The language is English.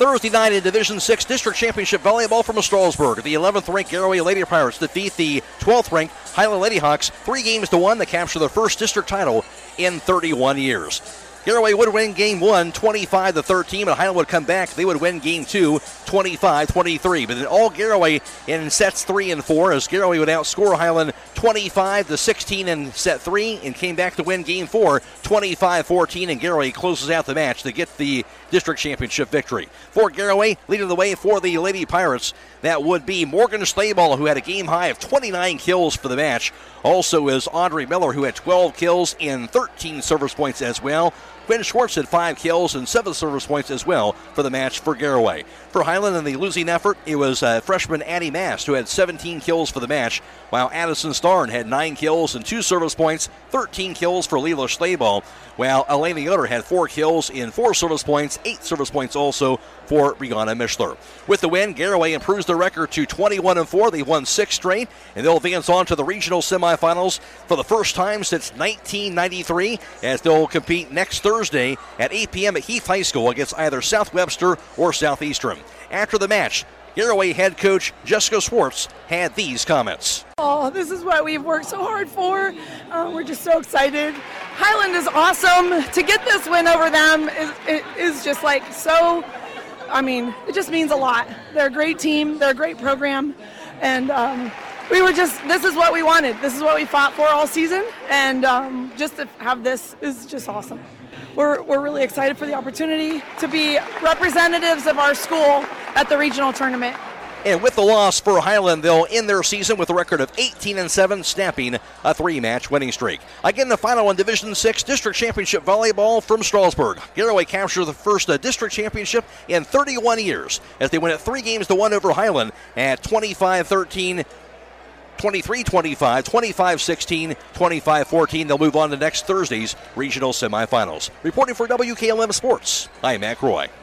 Thursday night in Division 6 District Championship Volleyball from Strasburg. The 11th-ranked Garaway Lady Pirates defeat the 12th-ranked Highland Lady Hawks 3-1 to capture their first district title in 31 years. Garaway would win Game 1, 25-13, but Highland would come back. They would win Game 2, 25-23. But then all Garaway in sets 3 and 4, as Garaway would outscore Highland 25-16 in set 3 and came back to win Game 4, 25-14, and Garaway closes out the match to get the district championship victory. For Garaway, leading the way for the Lady Pirates, that would be Morgan Slayball, who had a game high of 29 kills for the match. Also is Audrey Miller, who had 12 kills and 13 service points as well. Quinn Schwartz had 5 kills and 7 service points as well for the match for Garaway. For Highland in the losing effort, it was freshman Addie Mast, who had 17 kills for the match, while Addison Starn had 9 kills and 2 service points, 13 kills for Leela Slayball, while Elena Yoder had 4 kills and 4 service points, 8 service points also for Brianna Mishler. With the win, Garaway improves their record to 21-4. They've won 6 straight, and they'll advance on to the regional semifinals for the first time since 1993, as they'll compete next Thursday at 8 p.m. at Heath High School against either South Webster or Southeastern. After the match, Garaway head coach Jessica Schwartz had these comments. Oh, this is what we've worked so hard for. We're just so excited. Highland is awesome. To get this win over them is just like so, it just means a lot. They're a great team. They're a great program. And this is what we wanted. This is what we fought for all season. And just to have this is just awesome. We're really excited for the opportunity to be representatives of our school at the regional tournament. And with the loss for Highland, they'll end their season with a record of 18-7, snapping a 3-match winning streak. Again, the final in Division 6 District Championship Volleyball from Strasburg. Garaway captured the first district championship in 31 years as they win it 3-1 over Highland at 25-13, 23-25, 25-16, 25-14. They'll move on to next Thursday's regional semifinals. Reporting for WKLM Sports, I'm Mac Roy.